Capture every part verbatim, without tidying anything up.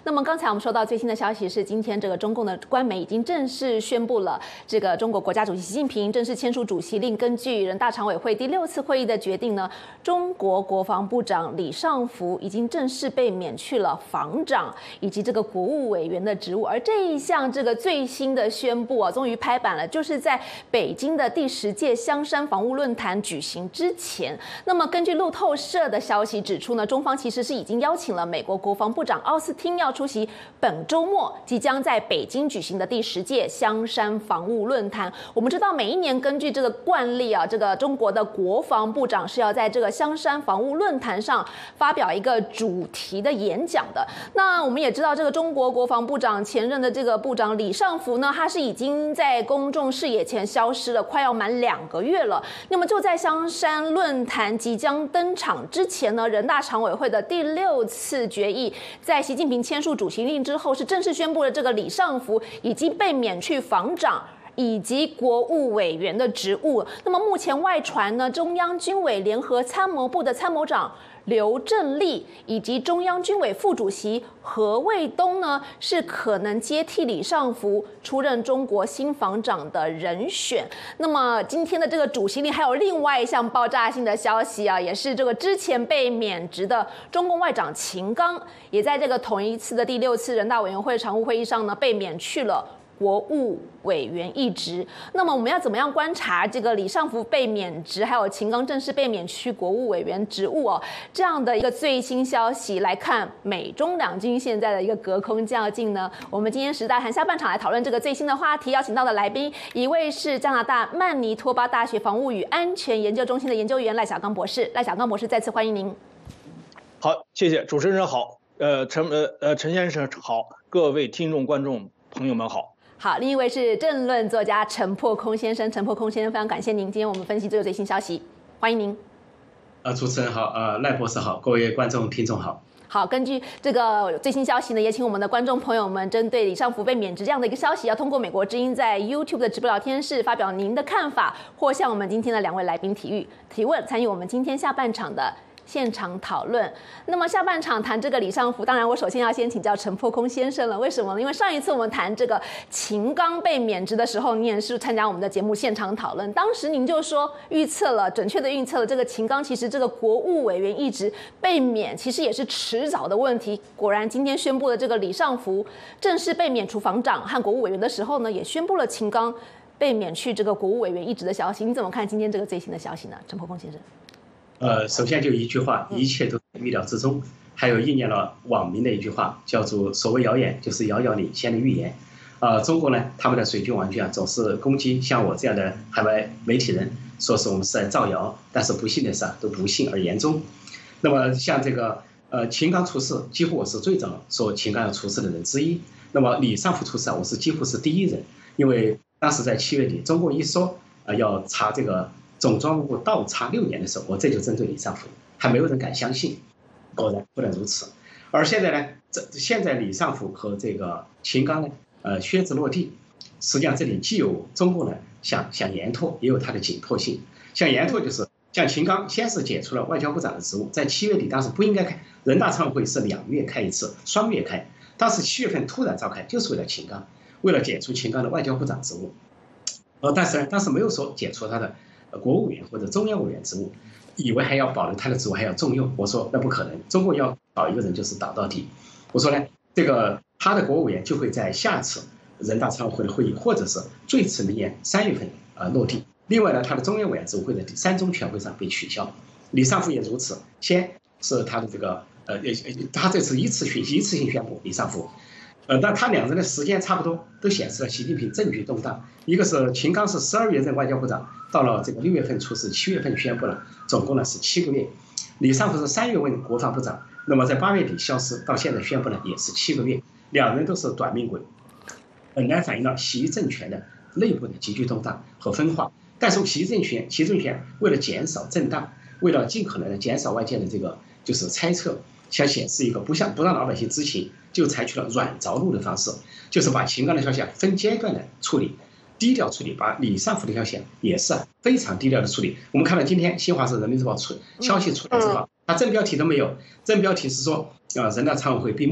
那么刚才我们说到最新的消息是，今天这个中共的官媒已经正式宣布了，这个中国国家主席习近平正式签署主席令，根据人大常委会第六次会议的决定呢，中国国防部长李尚福已经正式被免去了防长以及这个国务委员的职务。而这一项这个最新的宣布啊，终于拍板了，就是在北京的第十届香山防务论坛举行之前。那么根据路透社的消息指出呢，中方其实是已经邀请了美国国防部长奥斯汀要出席本周末即将在北京举行的第十届香山防务论坛。我们知道，每一年根据这个惯例啊，这个中国的国防部长是要在这个香山防务论坛上发表一个主题的演讲的。那我们也知道，这个中国国防部长前任的这个部长李尚福呢，他是已经在公众视野前消失了，快要满两个月了。那么就在香山论坛即将登场之前呢，人大常委会的第六次决议在习近平签署主席令之后，是正式宣布了这个李尚福已经被免去防长以及国务委员的职务。那么目前外传呢，中央军委联合参谋部的参谋长刘振立以及中央军委副主席何卫东呢，是可能接替李尚福出任中国新防长的人选。那么今天的这个主席令还有另外一项爆炸性的消息啊，也是这个之前被免职的中共外长秦刚，也在这个同一次的第六次人大委员会常务会议上呢，被免去了国务委员一职。那么我们要怎么样观察这个李尚福被免职，还有秦刚正式被免去国务委员职务哦？这样的一个最新消息来看，美中两军现在的一个隔空较劲呢？我们今天时大谈下半场来讨论这个最新的话题，邀请到的来宾，一位是加拿大曼尼托巴大学防务与安全研究中心的研究员赖小刚博士。赖小刚博士，再次欢迎您。 好，谢谢主持人好，呃陈呃呃陈先生好，各位听众观众朋友们好。 好，另一位是政论作家陈破空先生。陈破空先生，非常感谢您今天我们分析这个最新消息，欢迎您。 呃，主持人好，呃，赖博士好，各位观众听众好。 好，根据这个最新消息呢，也请我们的观众朋友们针对李尚福被免职这样的一个消息，要通过美国之音在 YouTube 的直播聊天室发表您的看法，或向我们今天的两位来宾提议提问，参与我们今天下半场的现场讨论。那么下半场谈这个李尚福，当然我首先要先请教陈破空先生了。为什么呢？因为上一次我们谈这个秦刚被免职的时候，您也是参加我们的节目现场讨论，当时您就说预测了，准确的预测了这个秦刚其实这个国务委员一职被免，其实也是迟早的问题。果然今天宣布了这个李尚福正式被免除防长和国务委员的时候呢，也宣布了秦刚被免去这个国务委员一职的消息。你怎么看今天这个最新的消息呢？陈破空先生。 呃，首先就一句话，一切都在预料之中。还有应验了网民的一句话，叫做“所谓谣言，就是遥遥领先的预言”。啊、呃，中国呢，他们的水军网军啊，总是攻击像我这样的海外媒体人，说是我们是在造谣，但是不幸的是啊，都不幸而言中。那么像这个呃秦刚出事，几乎我是最早说秦刚要出事的人之一。那么李尚福出事啊，我是几乎是第一人，因为当时在七月底，中共一说啊、呃、要查这个总装务部倒查六年的时候，我这就针对李尚福，还没有人敢相信。果然不能如此。而现在呢，这现在李尚福和这个秦刚呢，呃，靴子落地。实际上这里既有中共呢想想延拓，也有它的紧迫性。像延拓就是像秦刚先是解除了外交部长的职务，在七月底当时不应该开，人大常委会是两月开一次，双月开，当时七月份突然召开，就是为了秦刚，为了解除秦刚的外交部长职务。呃，但是呢，当时没有说解除他的国务委员或者中央委员职务。以为还要保留他的职务，还要重用。我说那不可能，中国要倒一个人就是倒到底。我说呢，这个他的国务委员就会在下次人大常委会的会议，或者是最迟明年三月份啊、呃、落地。另外呢，他的中央委员职务会在第三中全会上被取消。李尚福也如此，先是他的这个呃他这次一次宣一次性宣布李尚福。呃，但他两人的时间差不多，都显示了习近平政局动荡。一个是秦刚是十二月任外交部长，到了这个六月份出事，七月份宣布了，总共呢是七个月。李尚福是三月任国防部长，那么在八月底消失，到现在宣布呢也是七个月。两人都是短命鬼，本来反映了习政权的内部的急剧动荡和分化。但是习政权，习政权为了减少震荡，为了尽可能的减少外界的这个就是猜测，想显示一个不像不让老百姓知情，就采取了软着陆的方式，就是把秦刚的消息分阶段的处理，低调处理，把李尚福的消息也是非常低调的处理。我们看到今天新华社、人民日报出消息出来之后，它正标题都没有，正标题是说啊、呃、人大常委会闭幕，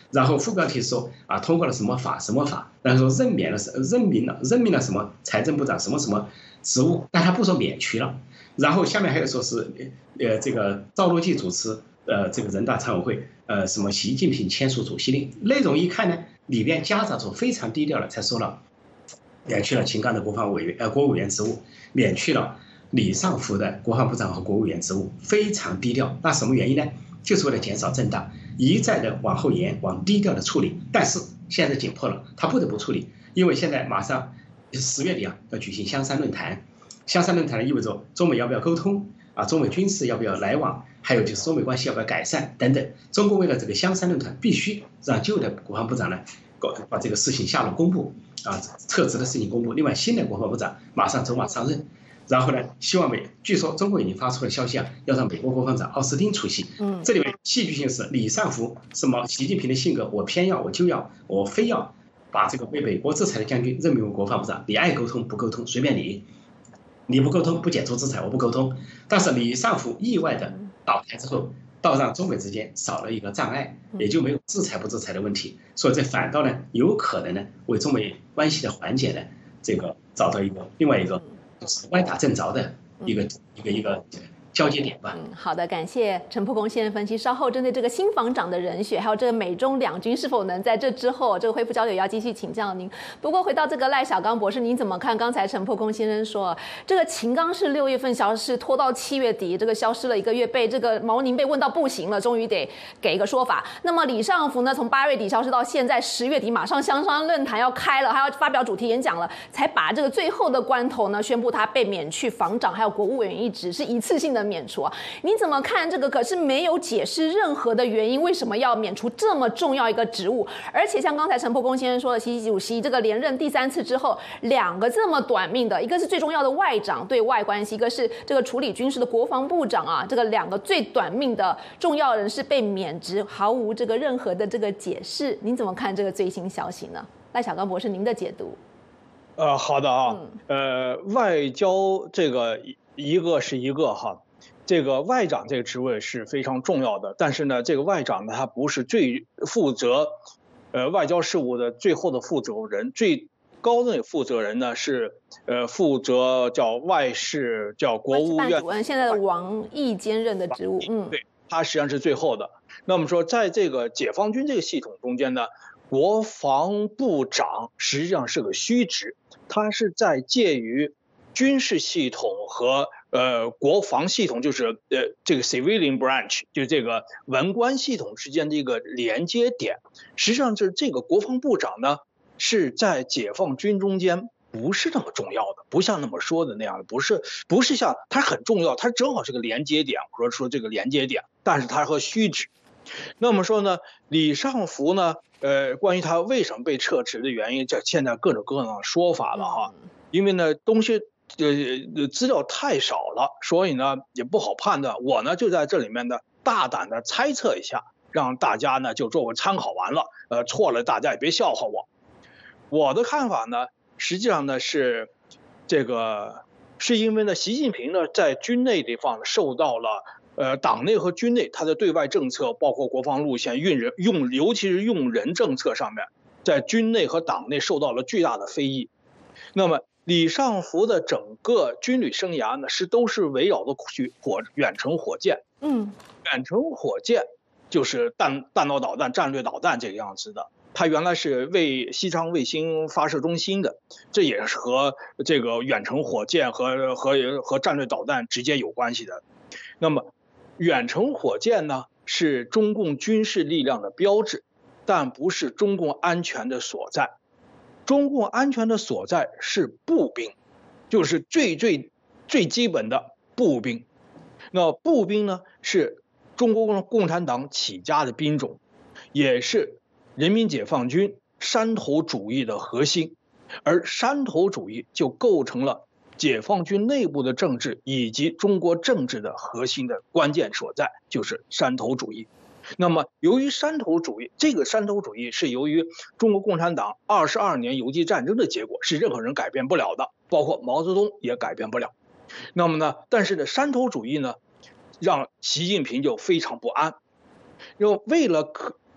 然后副标题说啊通过了什么法什么法，然后说任免了任命了任命了什么财政部长什么什么职务，但他不说免去了。然后下面还有说是呃这个赵乐际主持呃这个人大常委会呃什么习近平签署主席令，内容一看呢里边夹杂着非常低调的，才说了免去了秦刚的国防委员呃国务委员职务，免去了李尚福的国防部长和国务委员职务，非常低调。那什么原因呢？就是为了减少震荡，一再的往后延，往低调的处理。但是现在紧迫了，他不得不处理，因为现在马上十月底啊要举行香山论坛，香山论坛呢意味着中美要不要沟通啊，中美军事要不要来往，还有就是中美关系要不要改善等等。中国为了这个香山论坛，必须让旧的国防部长呢把这个事情下落公布啊，撤职的事情公布。另外，新的国防部长马上走马上任。然后呢，希望美，据说中国已经发出了消息啊，要让美国国防长奥斯汀出席。嗯，这里面戏剧性是李尚福什么习近平的性格，我偏要，我就要，我非要把这个被美国制裁的将军任命为国防部长，你爱沟通不沟通随便你，你不沟通不解除制裁，我不沟通。但是李尚福意外的倒台之后，倒让中美之间少了一个障碍，也就没有制裁不制裁的问题，所以这反倒呢有可能呢为中美关系的缓解呢这个找到一个另外一个。就是歪打正着的一个、嗯、一个一个交接点吧。 嗯，好的，感谢陈破空先生分析。稍后针对这个新防长的人选，还有这个美中两军是否能在这之后这个恢复交流，也要继续请教您。不过回到这个赖小刚博士，您怎么看？刚才陈破空先生说，这个秦刚是六月份消失，拖到七月底，这个消失了一个月，被这个毛宁被问到不行了，终于得给一个说法。那么李尚福呢，从八月底消失到现在十月底，马上香山论坛要开了，还要发表主题演讲了，才把这个最后的关头呢宣布他被免去防长还有国务委员一职，是一次性的免除啊。你怎么看这个？可是没有解释任何的原因，为什么要免除这么重要一个职务？而且像刚才陈破空先生说的，习主席这个连任第三次之后，两个这么短命的，一个是最重要的外长对外关系，一个是这个处理军事的国防部长啊，这个两个最短命的重要人士被免职，毫无这个任何的这个解释。您怎么看这个最新消息呢？赖小刚博士，您的解读？ 呃，好的啊，呃，外交这个一个是一个哈。这个外长这个职位是非常重要的，但是呢，这个外长呢，他不是最负责，呃，外交事务的最后的负责人，最高的负责人呢是呃负责叫外事，叫国务院主任，现在的王毅兼任的职务，嗯， 对，他实际上是最后的。那么说，在这个解放军这个系统中间呢，国防部长实际上是个虚职，他是在介于军事系统和呃，国防系统就是呃这个 civilian branch， 就是这个文官系统之间的一个连接点。实际上，就是这个国防部长呢，是在解放军中间不是那么重要的，不像那么说的那样的，不是不是像他很重要，他正好是个连接点，或者说这个连接点，但是他和虚职。那么说呢，李尚福呢，呃，关于他为什么被撤职的原因，这现在各种各样的说法了哈，因为呢东西。呃，资料太少了，所以呢也不好判断。我呢就在这里面呢大胆的猜测一下，让大家呢就做个参考完了。呃，错了大家也别笑话我。我的看法呢，实际上呢是这个是因为呢习近平呢在军内地方受到了呃党内和军内他的对外政策，包括国防路线、用人用尤其是用人政策上面，在军内和党内受到了巨大的非议。那么李尚福的整个军旅生涯呢，是都是围绕着火远程火箭，嗯，远程火箭就是弹弹道导弹、战略导弹这个样子的。它原来是为西昌卫星发射中心的，这也是和这个远程火箭和和和战略导弹直接有关系的。那么，远程火箭呢，是中共军事力量的标志，但不是中共安全的所在。中共安全的所在是步兵，就是最最最基本的步兵。那步兵呢，是中国共产党起家的兵种，也是人民解放军山头主义的核心。而山头主义就构成了解放军内部的政治以及中国政治的核心的关键所在，就是山头主义。那么，由于山头主义，这个山头主义是由于中国共产党二十二年游击战争的结果，是任何人改变不了的，包括毛泽东也改变不了。那么呢，但是呢，山头主义呢，让习近平就非常不安。然后为了可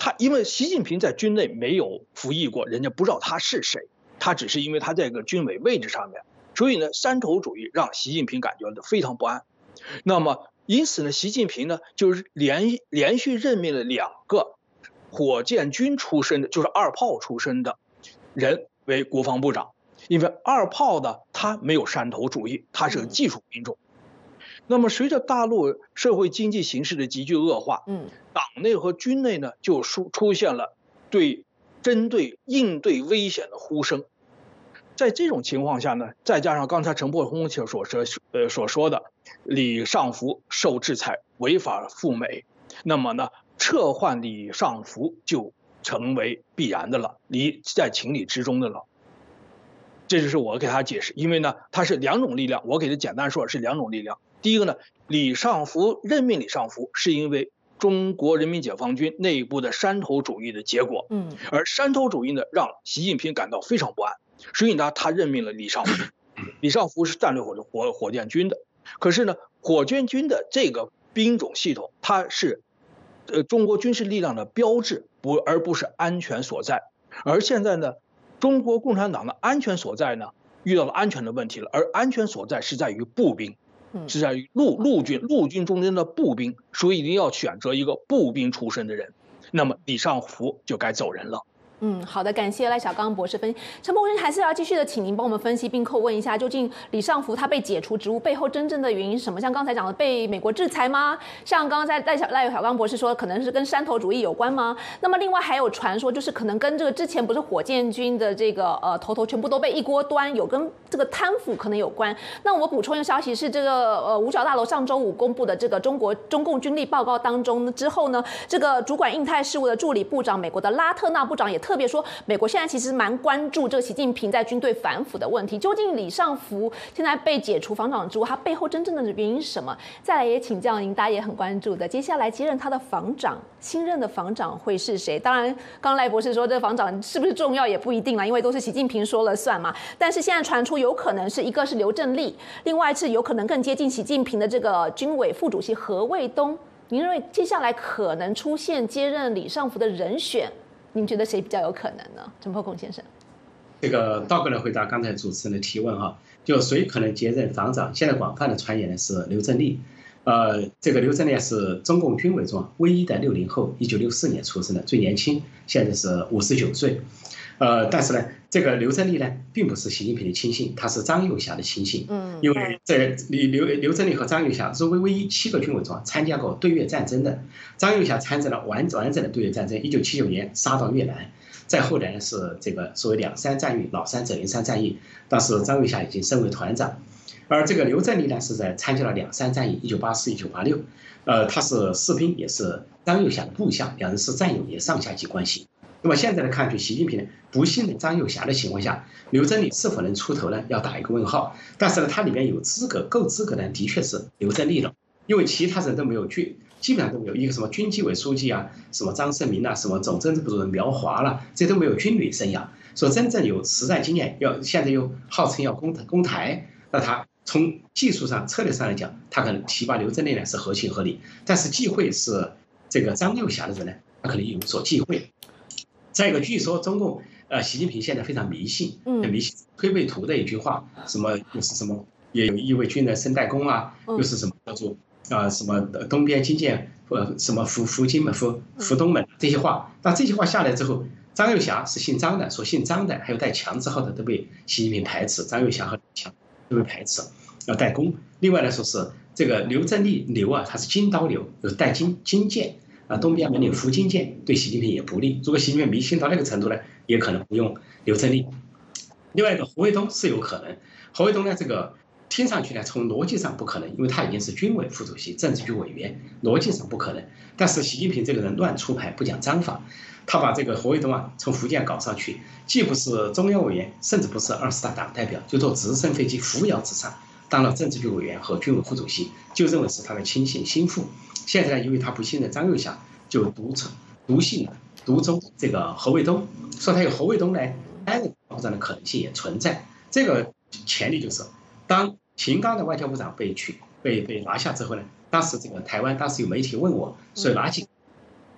他因为习近平在军内没有服役过，人家不知道他是谁，他只是因为他在一个军委位置上面，所以呢，山头主义让习近平感觉到非常不安。那么因此呢，习近平呢就是连连续任命了两个火箭军出身的，就是二炮出身的人为国防部长。因为二炮呢，他没有山头主义，他是个技术兵种。那么随着大陆社会经济形势的急剧恶化， 嗯， 党内和军内呢就出出现了对针对应对危险的呼声。在这种情况下呢，再加上刚才陈破空所说呃所说的李尚福受制裁违法赴美，那么呢撤换李尚福就成为必然的了，理在情理之中的了。这就是我给他解释，因为呢它是两种力量，我给他简单说是两种力量。第一个呢，李尚福任命李尚福是因为中国人民解放军内部的山头主义的结果， 嗯， 而山头主义呢让习近平感到非常不安，所以呢他任命了李尚福。李尚福是战略火火火箭军的，可是呢火箭军的这个兵种系统，它是呃中国军事力量的标志，不而不是安全所在。而现在呢，中国共产党的安全所在呢遇到了安全的问题了，而安全所在是在于步兵。是在于陆陆军陆军中间的步兵，所以一定要选择一个步兵出身的人，那么李尚福就该走人了。 嗯，好的，感谢赖小刚博士分析。陈博士还是要继续的，请您帮我们分析并叩问一下，究竟李尚福他被解除职务背后真正的原因是什么？像刚才讲的，被美国制裁吗？像刚刚在赖小赖小刚博士说，可能是跟山头主义有关吗？那么另外还有传说，就是可能跟这个之前不是火箭军的这个呃头头全部都被一锅端，有跟这个贪腐可能有关。那我补充一个消息是，这个呃五角大楼上周五公布的这个中国中共军力报告当中之后呢，这个主管印太事务的助理部长美国的拉特纳部长也特别说，美国现在其实蛮关注这个习近平在军队反腐的问题。究竟李尚福现在被解除防长职务，他背后真正的原因是什么？再来也请教您，大家也很关注的，接下来接任他的防长，新任的防长会是谁？当然，刚刚赖博士说这个防长是不是重要也不一定啦，因为都是习近平说了算嘛。但是现在传出有可能是一个是刘振立，另外是有可能更接近习近平的这个军委副主席何卫东。您认为接下来可能出现接任李尚福的人选？您觉得谁比较有可能呢？陈破空先生， 这个倒过来回答刚才主持人的提问哈，就谁可能接任防长？现在广泛的传言呢是刘振立，呃，这个刘振立是中共军委中唯一的六零后，一九六四年出生的，最年轻，现在是五十九岁。呃，但是呢，这个刘振立呢，并不是习近平的亲信，他是张又侠的亲信。嗯，因为在刘刘振立和张又侠是唯唯一七个军委中参加过对越战争的。张又侠参战了完完整的对越战争，一九七九年杀到越南，再后来呢是这个所谓两山战役、老山、泽连山战役，当时张又侠已经升为团长。而这个刘振立呢，是在参加了两山战役，一九八四、一九八六，呃，他是士兵，也是张又侠的部下，两人是战友，也上下级关系。那么现在来看去，习近平呢不信任张又侠的情况下，刘振立是否能出头呢？要打一个问号。但是呢，他里面有资格、够资格的的确是刘振立了，因为其他人都没有军，基本上都没有一个什么军纪委书记啊，什么张胜民啊，什么总政治部主任苗华啦，这都没有军旅生涯。说真正有实战经验，要现在又号称要攻攻台，那他从技术上、策略上来讲，他可能提拔刘振立呢是合情合理。但是忌讳是这个张又侠的人呢，他可能有所忌讳。再一个，据说中共呃，习近平现在非常迷信，很迷信推背图的一句话，什么又是什么，也有一位军人升代功啊，又是什么叫做啊、呃、什么东边金剑呃什么福福金门福福东门这些话。那这些话下来之后，张又侠是姓张的，说姓张的还有带强字号的都被习近平排斥，张又侠和强都被排斥，要带功。另外来说是这个刘振立刘啊，他是金刀刘，有带金金剑。啊，东边门领福金剑对习近平也不利。如果习近平迷信到那个程度呢，也可能不用刘振立。另外一个何卫东是有可能，何卫东呢，这个听上去呢，从逻辑上不可能，因为他已经是军委副主席、政治局委员，逻辑上不可能。但是习近平这个人乱出牌，不讲章法，他把这个何卫东啊从福建搞上去，既不是中央委员，甚至不是二十大党代表，就坐直升飞机扶摇直上，当了政治局委员和军委副主席，就认为是他的亲信心腹。现在呢，因为他不信任张又侠，就独称独信了独宗这个何卫东，说他有何卫东来担任部长的可能性也存在。这个前提就是，当秦刚的外交部长被取被被拿下之后呢，当时这个台湾当时有媒体问我，说拿起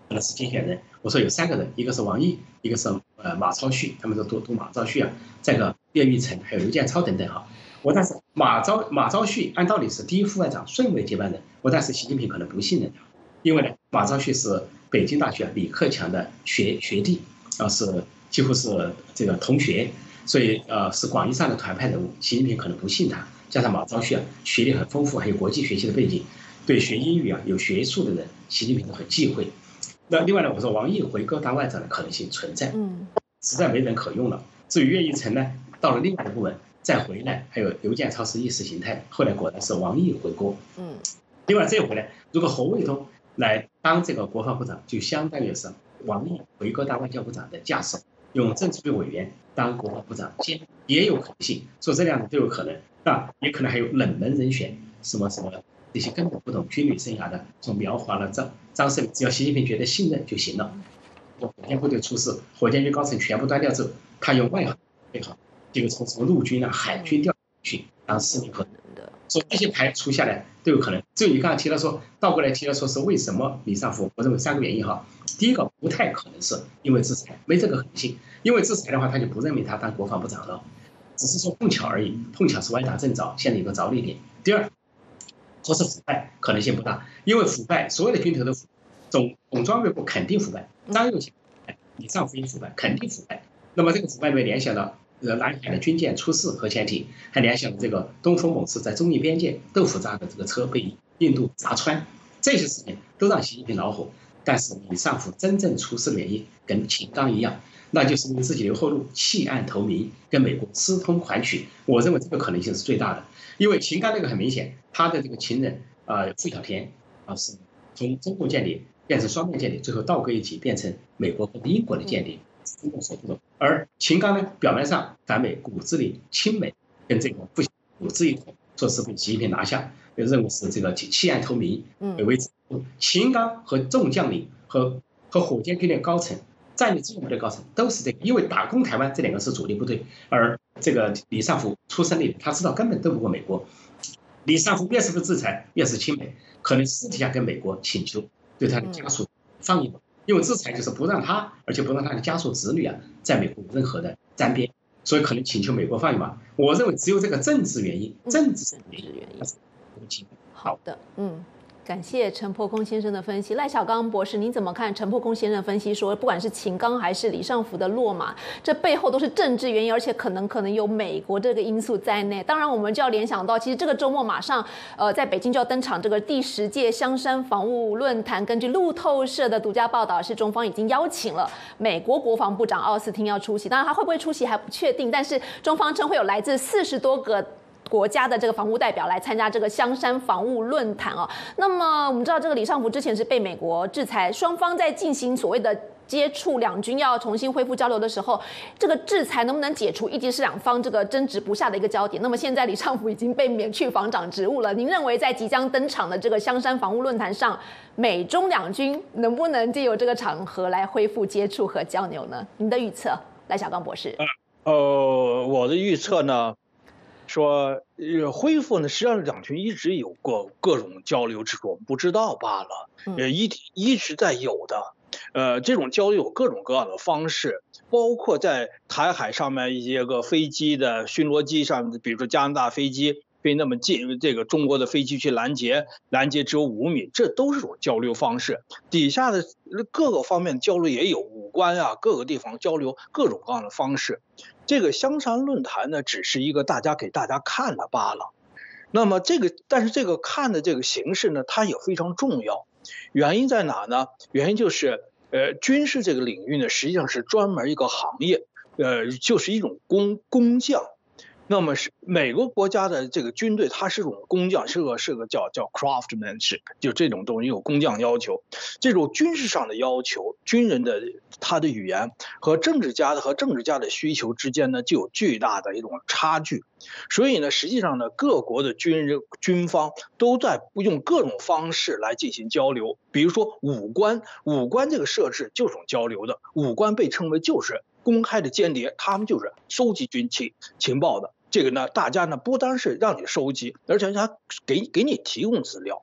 可能是竞选人。我说有三个人，一个是王毅，一个是呃马朝旭，他们说读读马朝旭啊，再一个叶玉成，还有刘建超等等哈。我但是马朝马朝旭按道理是第一副院长顺位接班人，我但是习近平可能不信任他，因为呢马朝旭是北京大学李克强的学学弟啊，是几乎是这个同学，所以呃是广义上的团派人物，习近平可能不信他。加上马朝旭啊学历很丰富，还有国际学习的背景，对学英语啊有学术的人，习近平都很忌讳。那另外呢，我说王毅回戈当外长的可能性存在，嗯，实在没人可用了。至于岳义成呢，到了另外的部门再回来，还有刘建超是意识形态，后来果然是王毅回国，嗯。另外这回呢，如果侯卫东来当这个国防部长，就相当于是王毅回戈当外交部长的架势，用政治局委员当国防部长，兼也有可能性，说这两种都有可能，啊，也可能还有冷门人选，什么什么。这些根本不懂军旅生涯的，说描画了张张胜，只要习近平觉得信任就行了。火箭部队出事，火箭军高层全部端掉之后，他用外行最好，这个从什么陆军啊、海军调去当司令部的，所以这些牌出下来都有可能。至于你刚才提到说，倒过来提到说是为什么李尚福，我认为三个原因哈。第一个不太可能是因为制裁，没这个可能性，因为制裁的话他就不任命他当国防部长了，只是说碰巧而已，碰巧是歪打正着，现在有个着力点。第二。说是腐败可能性不大，因为腐败所有的军头都腐败，总总装备部肯定腐败，张又侠腐败，李尚福也腐败，肯定腐败。那么这个腐败被联想到呃南海的军舰出事核潜艇，还联想到这个东风猛士在中印边界豆腐渣的这个车被印度砸穿，这些事情都让习近平恼火。但是李尚福真正出事的原因跟秦刚一样，那就是为自己留后路，弃暗投明，跟美国私通款曲。我认为这个可能性是最大的。因为秦刚那个很明显，他的这个情人啊、呃、傅小田啊是从中共间谍变成双面间谍，最后倒戈一级变成美国和英国的间谍，中共所不懂。而秦刚呢，表面上反美，骨子里亲美，跟这个傅小田骨子一统，说是被习近平拿下，认为是这个弃暗投明，为之。秦刚和众将领和和火箭军的高层。战略支援部队高层都是这个，因为打攻台湾这两个是主力部队，而这个李尚福出身的，他知道根本斗不过美国。李尚福越是不制裁，越是亲美，可能私底下跟美国请求对他的家属放一把，因为制裁就是不让他，而且不让他的家属子女啊，在美国有任何的沾边，所以可能请求美国放一马。我认为只有这个政治原因，政治原因。 好的，嗯。感谢陈破空先生的分析。赖小刚博士，您怎么看陈破空先生分析说，不管是秦刚还是李尚福的落马，这背后都是政治原因，而且可能可能有美国这个因素在内。当然，我们就要联想到，其实这个周末马上，呃，在北京就要登场这个第十届香山防务论坛。根据路透社的独家报道，是中方已经邀请了美国国防部长奥斯汀要出席。当然，他会不会出席还不确定，但是中方称会有来自四十多个。国家的这个防务代表来参加这个香山防务论坛哦。那么我们知道，这个李尚福之前是被美国制裁，双方在进行所谓的接触，两军要重新恢复交流的时候，这个制裁能不能解除，一直是两方这个争执不下的一个焦点。那么现在李尚福已经被免去防长职务了，您认为在即将登场的这个香山防务论坛上，美中两军能不能借由这个场合来恢复接触和交流呢？您的预测，赖小刚博士。 呃，我的预测呢？说呃恢复呢，实际上两军一直有过各种交流，只是我们不知道罢了。呃，一一直在有的。呃，这种交流有各种各样的方式，包括在台海上面一些个飞机的巡逻机上，比如说加拿大飞机飞那么近，这个中国的飞机去拦截，拦截只有五米，这都是种交流方式。底下的各个方面交流也有，武官啊，各个地方交流各种各样的方式。这个香山论坛呢，只是一个大家给大家看的罢了。那么这个，但是这个看的这个形式呢，它也非常重要。原因在哪呢？原因就是，呃，军事这个领域呢，实际上是专门一个行业，呃，就是一种工工匠。那么是每个国家的这个军队，它是种工匠，是个是个叫叫 craftsmanship， 就这种东西有工匠要求。这种军事上的要求，军人的他的语言和政治家的和政治家的需求之间呢，就有巨大的一种差距。所以呢，实际上呢，各国的军人军方都在用各种方式来进行交流。比如说武官，武官这个设置就是种交流的，武官被称为就是公开的间谍，他们就是收集军情情报的。这个呢，大家呢不单是让你收集，而且他给给你提供资料。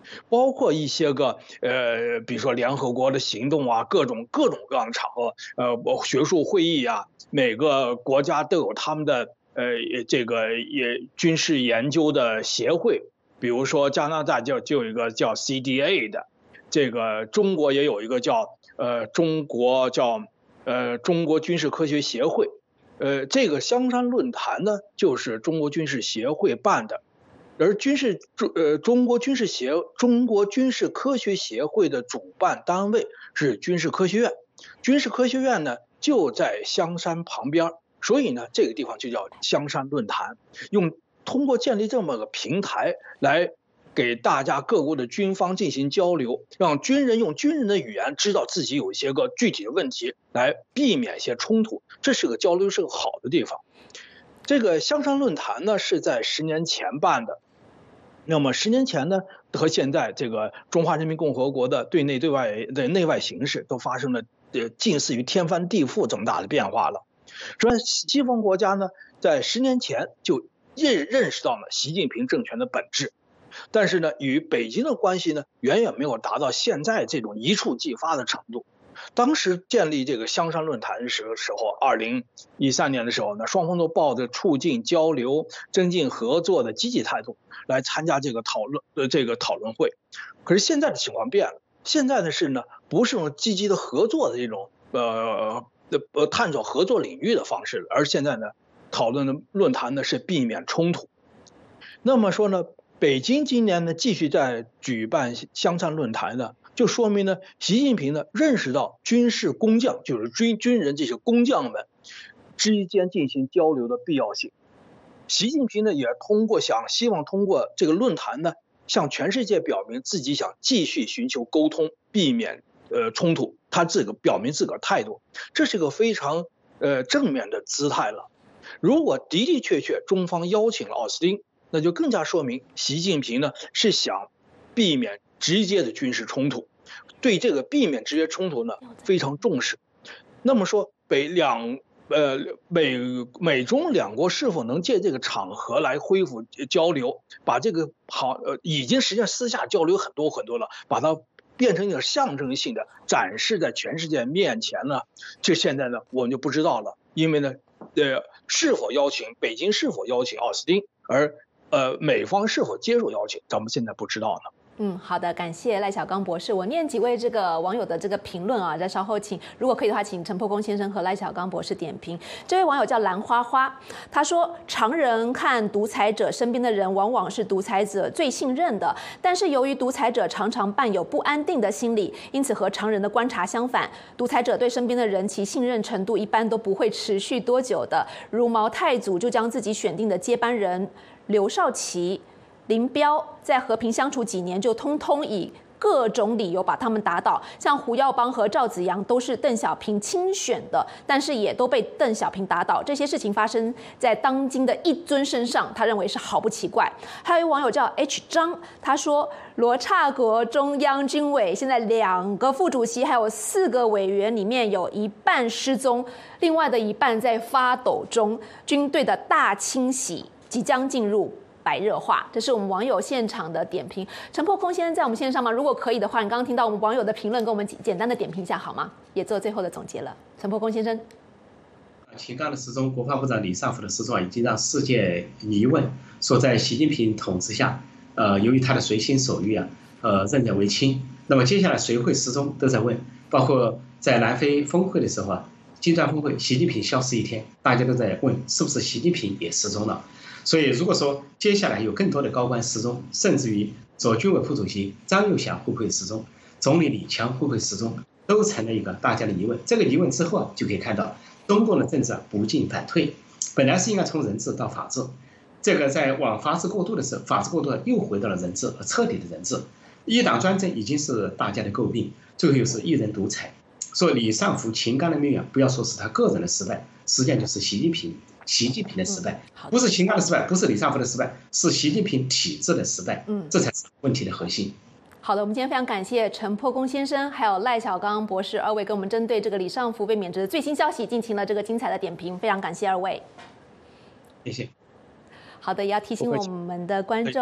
包括一些个呃，比如说联合国的行动啊，各种各种各样的场合，呃，学术会议啊，每个国家都有他们的呃这个也军事研究的协会，比如说加拿大就就有一个叫 C D A 的，这个中国也有一个叫呃中国叫呃中国军事科学协会，呃，这个香山论坛呢，就是中国军事协会办的。而军事中呃中国军事协中国军事科学协会的主办单位是军事科学院，军事科学院呢就在香山旁边，所以呢这个地方就叫香山论坛，用通过建立这么个平台来给大家各国的军方进行交流，让军人用军人的语言知道自己有一些个具体的问题，来避免一些冲突，这是个交流是个好的地方。这个香山论坛呢是在十年前办的。那么十年前呢，和现在这个中华人民共和国的对内对外的内外形势都发生了呃近似于天翻地覆这么大的变化了。所以西方国家呢，在十年前就认认识到了习近平政权的本质，但是呢，与北京的关系呢，远远没有达到现在这种一触即发的程度。当时建立这个香山论坛的时候，二零一三年的时候呢，双方都抱着促进交流、增进合作的积极态度来参加这个讨论呃这个讨论会。可是现在的情况变了，现在的是呢，不是用积极的合作的这种呃呃探索合作领域的方式了，而现在呢，讨论的论坛呢是避免冲突。那么说呢，北京今年呢继续在举办香山论坛呢，就说明呢，习近平呢认识到军事工匠，就是军军人这些工匠们之间进行交流的必要性。习近平呢也通过想希望通过这个论坛呢，向全世界表明自己想继续寻求沟通，避免呃冲突，他自个表明自个儿态度，这是个非常呃正面的姿态了。如果的的确确中方邀请了奥斯汀，那就更加说明习近平呢是想避免直接的军事冲突，对这个避免直接冲突呢非常重视。那么说北两呃美美中两国是否能借这个场合来恢复交流，把这个好呃已经实际上私下交流很多很多了，把它变成一个象征性的展示在全世界面前呢？这现在呢我们就不知道了，因为呢呃是否邀请北京是否邀请奥斯汀，而呃美方是否接受邀请，咱们现在不知道呢。 嗯，好的，感谢赖小刚博士。我念几位这个网友的这个评论啊，在稍后请，如果可以的话，请陈破公先生和赖小刚博士点评。这位网友叫兰花花，他说：常人看独裁者身边的人，往往是独裁者最信任的，但是由于独裁者常常伴有不安定的心理，因此和常人的观察相反，独裁者对身边的人其信任程度一般都不会持续多久的。如毛太祖就将自己选定的接班人刘少奇、林彪在和平相处几年，就通通以各种理由把他们打倒。像胡耀邦和赵子阳都是邓小平亲选的，但是也都被邓小平打倒。这些事情发生在当今的一尊身上，他认为是毫不奇怪。还有一位网友叫 H 张，他说罗刹国中央军委现在两个副主席还有四个委员里面有一半失踪，另外的一半在发抖中，军队的大清洗即将进入白热化。这是我们网友现场的点评。陈破空先生在我们线上吗？如果可以的话，你刚刚听到我们网友的评论，跟我们简单的点评一下好吗？也做最后的总结了。陈破空先生， 秦刚的失踪，国防部长李尚福的失踪啊，已经让世界疑问，说在习近平统治下，呃，由于他的随心所欲啊，呃，任人唯亲。那么接下来谁会失踪，都在问。包括在南非峰会的时候啊，金砖峰会，习近平消失一天，大家都在问是不是习近平也失踪了。所以，如果说接下来有更多的高官失踪，甚至于左军委副主席张又侠会不会失踪，总理李强会不会失踪，都成了一个大家的疑问。这个疑问之后啊，就可以看到中共的政治不进反退，本来是应该从人治到法治，这个在往法治过渡的时候，法治过渡又回到了人治和彻底的人治。一党专政已经是大家的诟病，最后又是一人独裁。说李尚福、秦刚的命运，不要说是他个人的失败，实际上就是习近平。习近平的失败，不是秦刚的失败，不是李尚福的失败，是习近平体制的失败，嗯，这才是问题的核心。 好的，我们今天非常感谢陈破公先生还有赖小刚博士二位跟我们针对这个李尚福被免职的最新消息进行了这个精彩的点评，非常感谢二位。 谢谢。 好的，也要提醒我们的观众。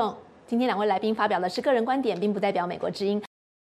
今天两位来宾发表的是个人观点，并不代表美国之音。